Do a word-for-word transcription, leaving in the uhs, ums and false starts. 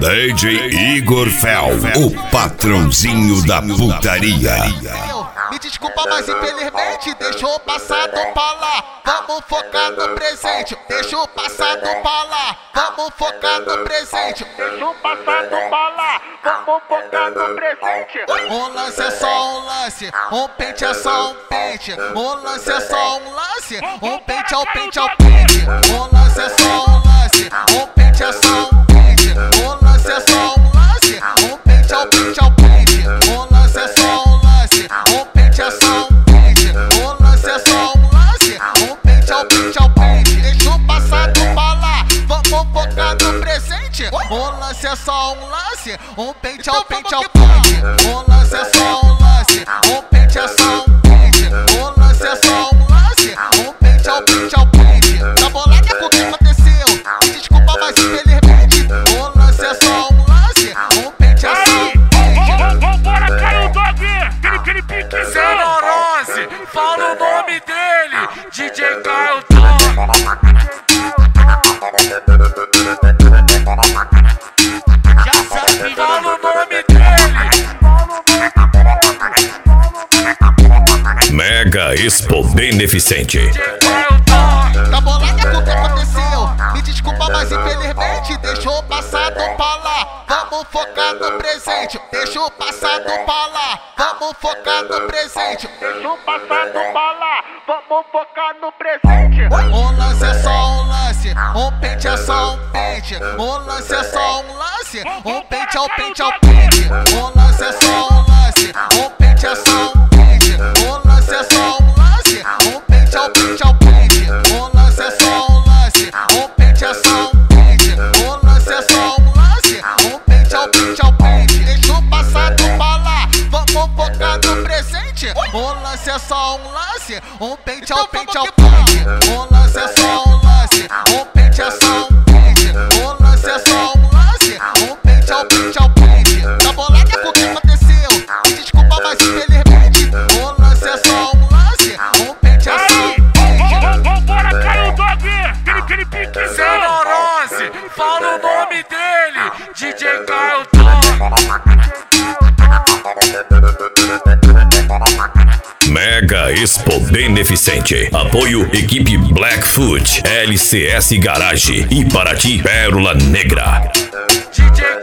D J Igor Fel, o patrãozinho da putaria. Me desculpa, mas infelizmente deixou o passado pra lá. Vamos focar no presente, deixa o passado pra lá. Vamos focar no presente, deixa o passado pra lá. Vamos focar no presente. Um lance é só um lance, um pente é só um pente. Um lance é só um lance, um pente é o pente é o pente. Um lance é só um lance, um pente é só um pente. Um lance é só um lance, um pente é o pente é o pente. Um lance é só um lance, um pente é só um pente. Um lance é só um lance, um pente é o pente é o pente. Deixa o passado pra lá, vamos focar no presente. Um lance é só um lance, um pente é o pente é o pente. Um lance é só um lance, um pente é só um pente. Um lance é só um lance, um pente é o pente é o pente. Tá bolada com o que aconteceu? Me desculpa, mas infelizmente um lance é só um lance, um pente é só um pente. Vambora, caiu o dog, aquele, aquele pique Zenorose, fala o nome dele, D J Caio já sabe, fala o nome dele. Mega Expo Beneficente. Tá bolada com o que aconteceu? Me desculpa, mas infelizmente deixou o passado pra lá. Vamos focar no presente, deixa o passado pra lá. Vamos focar no presente, deixa o passado pra lá. Vamos focar no presente. Um lance é só um lance, um pente é só um pente. Um lance é só um lance, um pente é o pente é o pente. Um lance é só um lance, um pente é só um pente. Um lance é só um lance, um pente é o pente é o pente. Um lance é só um lance, um pente é só um pente. Um lance é só um lance, um pente é o pente é o pente. Deixa o passado pra lá, vamos focar no presente. Um lance é só um lance, um pente é o pente é o pente. Um lance é só um lance, um pente é só um pente. Um lance é só um lance, um pente é o pente é o pente. Tá bolada com o que aconteceu? Me desculpa, mas infelizmente um lance é só um lance, um pente é só um pente. Vambora, caiu o dog, aquele, aquele pique Zenorose, fala o nome dele, D J Caio Mega Expo Beneficente. Apoio equipe Blackfoot, L C S Garage e Paraty Pérola Negra. D J